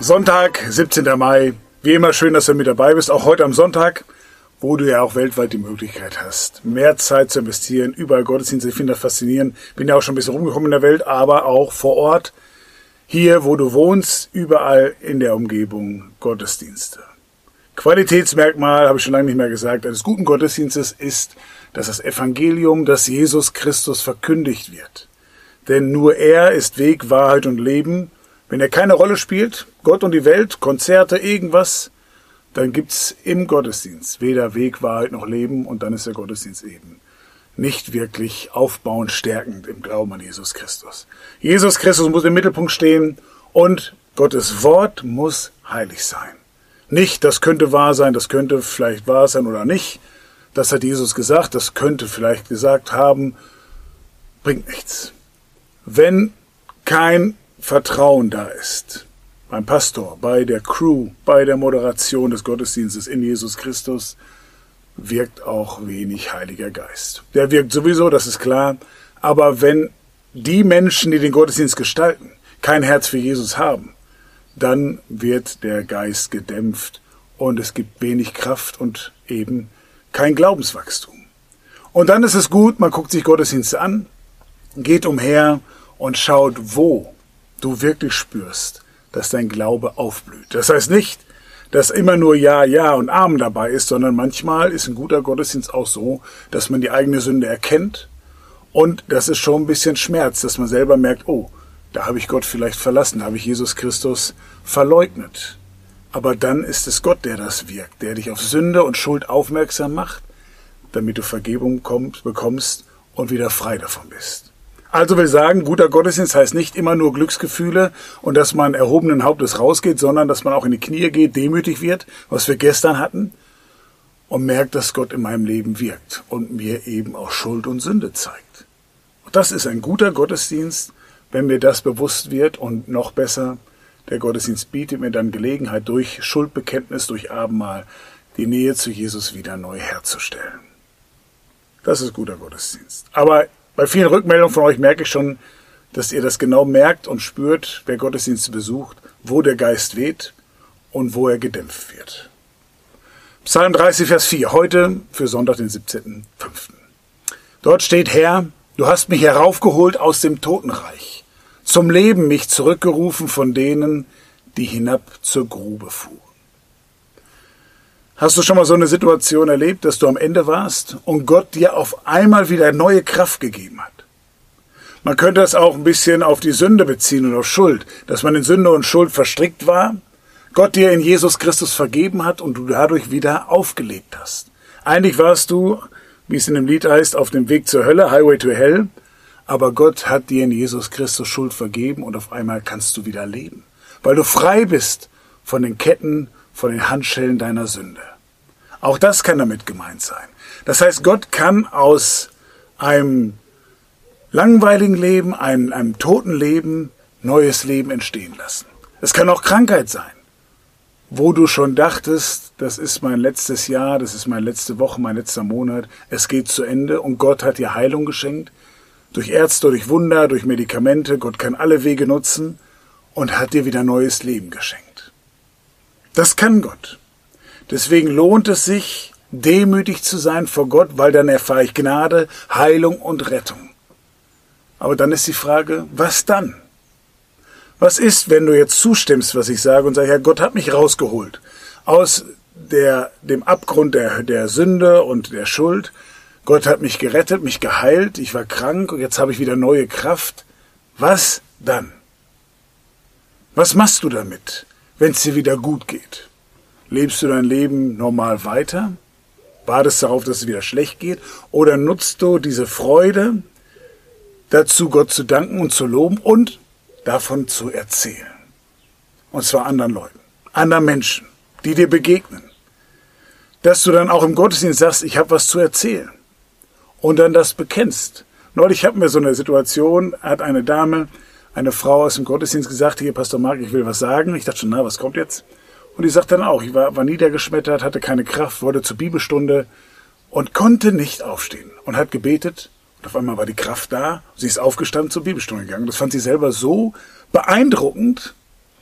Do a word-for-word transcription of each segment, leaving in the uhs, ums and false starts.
Sonntag, siebzehnter Mai. Wie immer schön, dass du mit dabei bist, auch heute am Sonntag, wo du ja auch weltweit die Möglichkeit hast, mehr Zeit zu investieren, überall Gottesdienste. Ich finde das faszinierend. Bin ja auch schon ein bisschen rumgekommen in der Welt, aber auch vor Ort, hier, wo du wohnst, überall in der Umgebung Gottesdienste. Qualitätsmerkmal, habe ich schon lange nicht mehr gesagt, eines guten Gottesdienstes ist, dass das Evangelium, dass Jesus Christus verkündigt wird. Denn nur er ist Weg, Wahrheit und Leben. Wenn er keine Rolle spielt, Gott und die Welt, Konzerte, irgendwas, dann gibt's im Gottesdienst weder Weg, Wahrheit noch Leben, und dann ist der Gottesdienst eben nicht wirklich aufbauend, stärkend im Glauben an Jesus Christus. Jesus Christus muss im Mittelpunkt stehen und Gottes Wort muss heilig sein. Nicht, das könnte wahr sein, das könnte vielleicht wahr sein oder nicht. Das hat Jesus gesagt, das könnte vielleicht gesagt haben, bringt nichts. Wenn kein Vertrauen da ist, beim Pastor, bei der Crew, bei der Moderation des Gottesdienstes in Jesus Christus, wirkt auch wenig Heiliger Geist. Der wirkt sowieso, das ist klar, aber wenn die Menschen, die den Gottesdienst gestalten, kein Herz für Jesus haben, dann wird der Geist gedämpft und es gibt wenig Kraft und eben kein Glaubenswachstum. Und dann ist es gut, man guckt sich Gottesdienste an, geht umher und schaut, wo du wirklich spürst, dass dein Glaube aufblüht. Das heißt nicht, dass immer nur Ja, Ja und Amen dabei ist, sondern manchmal ist ein guter Gottesdienst auch so, dass man die eigene Sünde erkennt und dass es schon ein bisschen schmerzt, dass man selber merkt, oh, da habe ich Gott vielleicht verlassen, da habe ich Jesus Christus verleugnet. Aber dann ist es Gott, der das wirkt, der dich auf Sünde und Schuld aufmerksam macht, damit du Vergebung kommst, bekommst und wieder frei davon bist. Also will sagen, guter Gottesdienst heißt nicht immer nur Glücksgefühle und dass man erhobenen Hauptes rausgeht, sondern dass man auch in die Knie geht, demütig wird, was wir gestern hatten, und merkt, dass Gott in meinem Leben wirkt und mir eben auch Schuld und Sünde zeigt. Und das ist ein guter Gottesdienst, wenn mir das bewusst wird, und noch besser, der Gottesdienst bietet mir dann Gelegenheit, durch Schuldbekenntnis, durch Abendmahl, die Nähe zu Jesus wieder neu herzustellen. Das ist guter Gottesdienst. Aber bei vielen Rückmeldungen von euch merke ich schon, dass ihr das genau merkt und spürt, wer Gottesdienste besucht, wo der Geist weht und wo er gedämpft wird. Psalm dreißig, Vers vier, heute für Sonntag, den siebzehnten fünften Dort steht: Herr, du hast mich heraufgeholt aus dem Totenreich, zum Leben mich zurückgerufen von denen, die hinab zur Grube fuhren. Hast du schon mal so eine Situation erlebt, dass du am Ende warst und Gott dir auf einmal wieder neue Kraft gegeben hat? Man könnte das auch ein bisschen auf die Sünde beziehen und auf Schuld, dass man in Sünde und Schuld verstrickt war, Gott dir in Jesus Christus vergeben hat und du dadurch wieder aufgelebt hast. Eigentlich warst du, wie es in dem Lied heißt, auf dem Weg zur Hölle, Highway to Hell, aber Gott hat dir in Jesus Christus Schuld vergeben und auf einmal kannst du wieder leben, weil du frei bist von den Ketten, von den Handschellen deiner Sünde. Auch das kann damit gemeint sein. Das heißt, Gott kann aus einem langweiligen Leben, einem, einem toten Leben, neues Leben entstehen lassen. Es kann auch Krankheit sein, wo du schon dachtest, das ist mein letztes Jahr, das ist meine letzte Woche, mein letzter Monat, es geht zu Ende und Gott hat dir Heilung geschenkt, durch Ärzte, durch Wunder, durch Medikamente. Gott kann alle Wege nutzen und hat dir wieder neues Leben geschenkt. Das kann Gott. Deswegen lohnt es sich, demütig zu sein vor Gott, weil dann erfahre ich Gnade, Heilung und Rettung. Aber dann ist die Frage, was dann? Was ist, wenn du jetzt zustimmst, was ich sage, und sagst, ja, Gott hat mich rausgeholt aus der, dem Abgrund der, der Sünde und der Schuld. Gott hat mich gerettet, mich geheilt, ich war krank und jetzt habe ich wieder neue Kraft. Was dann? Was machst du damit, wenn es dir wieder gut geht? Lebst du dein Leben normal weiter? Wartest darauf, dass es wieder schlecht geht? Oder nutzt du diese Freude dazu, Gott zu danken und zu loben und davon zu erzählen? Und zwar anderen Leuten, anderen Menschen, die dir begegnen. Dass du dann auch im Gottesdienst sagst, ich habe was zu erzählen. Und dann das bekennst. Neulich hatten wir so eine Situation, hat eine Dame, eine Frau aus dem Gottesdienst gesagt, hier, Pastor Mark, ich will was sagen. Ich dachte schon, na, was kommt jetzt? Und die sagt dann auch, ich war, war niedergeschmettert, hatte keine Kraft, wollte zur Bibelstunde und konnte nicht aufstehen und hat gebetet. Und auf einmal war die Kraft da. Sie ist aufgestanden, zur Bibelstunde gegangen. Das fand sie selber so beeindruckend,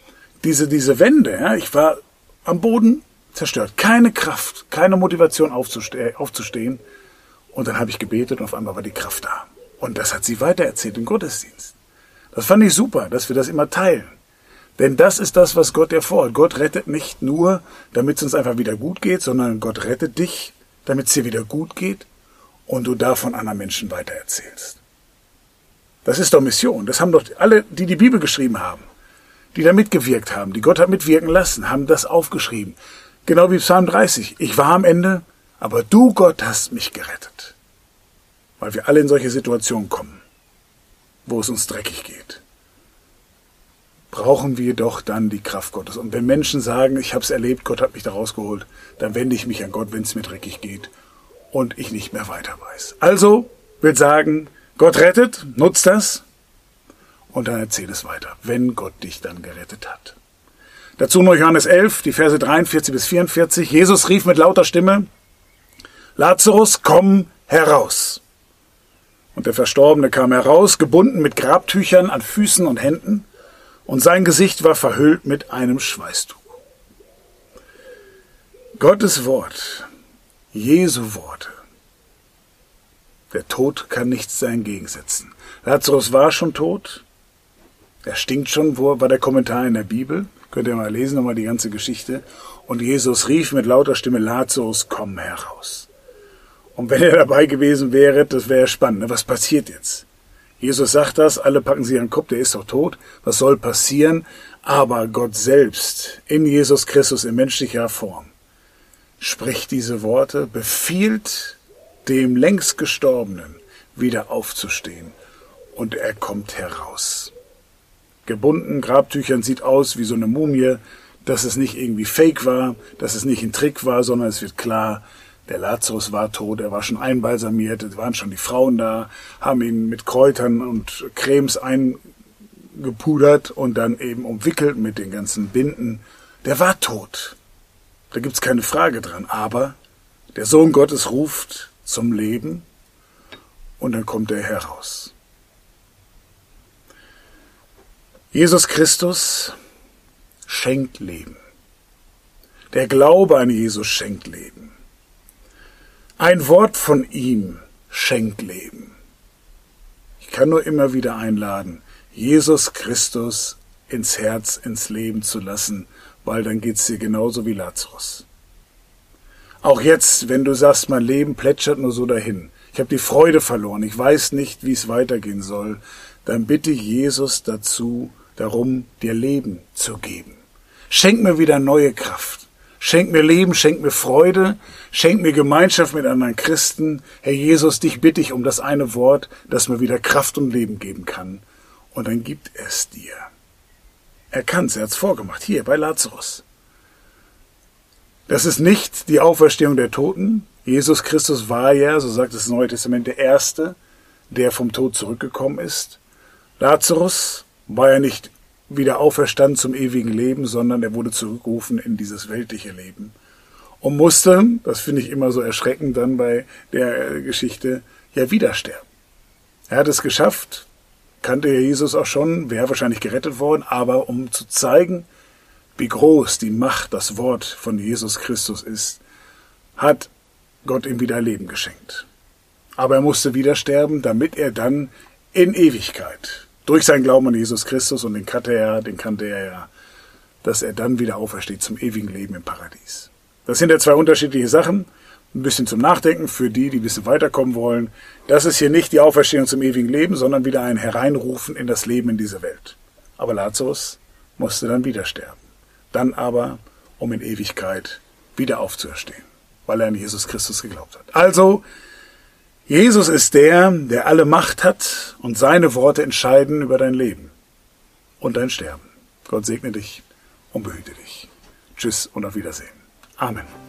diese, diese Wende, ja, ich war am Boden zerstört. Keine Kraft, keine Motivation aufzuste- aufzustehen. Und dann habe ich gebetet und auf einmal war die Kraft da. Und das hat sie weitererzählt im Gottesdienst. Das fand ich super, dass wir das immer teilen. Denn das ist das, was Gott dir vorhat. Gott rettet nicht nur, damit es uns einfach wieder gut geht, sondern Gott rettet dich, damit es dir wieder gut geht und du davon anderen Menschen weitererzählst. Das ist doch Mission. Das haben doch alle, die die Bibel geschrieben haben, die da mitgewirkt haben, die Gott hat mitwirken lassen, haben das aufgeschrieben. Genau wie Psalm dreißig. Ich war am Ende, aber du, Gott, hast mich gerettet. Weil wir alle in solche Situationen kommen, wo es uns dreckig geht. Brauchen wir doch dann die Kraft Gottes. Und wenn Menschen sagen, ich habe es erlebt, Gott hat mich da rausgeholt, dann wende ich mich an Gott, wenn es mir dreckig geht und ich nicht mehr weiter weiß. Also, will sagen, Gott rettet, nutzt das und dann erzähl es weiter, wenn Gott dich dann gerettet hat. Dazu noch Johannes elf, die Verse dreiundvierzig bis vierundvierzig. Jesus rief mit lauter Stimme, Lazarus, komm heraus. Und der Verstorbene kam heraus, gebunden mit Grabtüchern an Füßen und Händen, und sein Gesicht war verhüllt mit einem Schweißtuch. Gottes Wort, Jesu Worte. Der Tod kann nichts dagegen gegensetzen. Lazarus war schon tot. Er stinkt schon, wo war der Kommentar in der Bibel. Könnt ihr mal lesen, nochmal die ganze Geschichte. Und Jesus rief mit lauter Stimme, Lazarus, komm heraus. Und wenn er dabei gewesen wäre, das wäre spannend. Ne? Was passiert jetzt? Jesus sagt das, alle packen sich an den Kopf, der ist doch tot. Was soll passieren? Aber Gott selbst, in Jesus Christus in menschlicher Form, spricht diese Worte, befiehlt dem längst Gestorbenen wieder aufzustehen. Und er kommt heraus. Gebunden, Grabtüchern, sieht aus wie so eine Mumie, dass es nicht irgendwie fake war, dass es nicht ein Trick war, sondern es wird klar, der Lazarus war tot, er war schon einbalsamiert, es waren schon die Frauen da, haben ihn mit Kräutern und Cremes eingepudert und dann eben umwickelt mit den ganzen Binden. Der war tot. Da gibt's keine Frage dran. Aber der Sohn Gottes ruft zum Leben und dann kommt er heraus. Jesus Christus schenkt Leben. Der Glaube an Jesus schenkt Leben. Ein Wort von ihm schenkt Leben. Ich kann nur immer wieder einladen, Jesus Christus ins Herz, ins Leben zu lassen, weil dann geht's dir genauso wie Lazarus. Auch jetzt, wenn du sagst, mein Leben plätschert nur so dahin, ich habe die Freude verloren, ich weiß nicht, wie es weitergehen soll, dann bitte Jesus dazu, darum, dir Leben zu geben. Schenk mir wieder neue Kraft. Schenk mir Leben, schenk mir Freude, schenk mir Gemeinschaft mit anderen Christen. Herr Jesus, dich bitte ich um das eine Wort, das mir wieder Kraft und Leben geben kann. Und dann gibt es dir. Er kann's, er hat's vorgemacht, hier bei Lazarus. Das ist nicht die Auferstehung der Toten. Jesus Christus war ja, so sagt das Neue Testament, der Erste, der vom Tod zurückgekommen ist. Lazarus war ja nicht wieder auferstanden zum ewigen Leben, sondern er wurde zurückgerufen in dieses weltliche Leben und musste, das finde ich immer so erschreckend dann bei der Geschichte, ja wieder sterben. Er hat es geschafft, kannte ja Jesus auch schon, wäre wahrscheinlich gerettet worden, aber um zu zeigen, wie groß die Macht, das Wort von Jesus Christus ist, hat Gott ihm wieder Leben geschenkt. Aber er musste wieder sterben, damit er dann in Ewigkeit durch seinen Glauben an Jesus Christus, und den kannte er, den kannte er ja, dass er dann wieder aufersteht zum ewigen Leben im Paradies. Das sind ja zwei unterschiedliche Sachen. Ein bisschen zum Nachdenken für die, die ein bisschen weiterkommen wollen. Das ist hier nicht die Auferstehung zum ewigen Leben, sondern wieder ein Hereinrufen in das Leben in diese Welt. Aber Lazarus musste dann wieder sterben. Dann aber, um in Ewigkeit wieder aufzuerstehen, weil er an Jesus Christus geglaubt hat. Also, Jesus ist der, der alle Macht hat und seine Worte entscheiden über dein Leben und dein Sterben. Gott segne dich und behüte dich. Tschüss und auf Wiedersehen. Amen.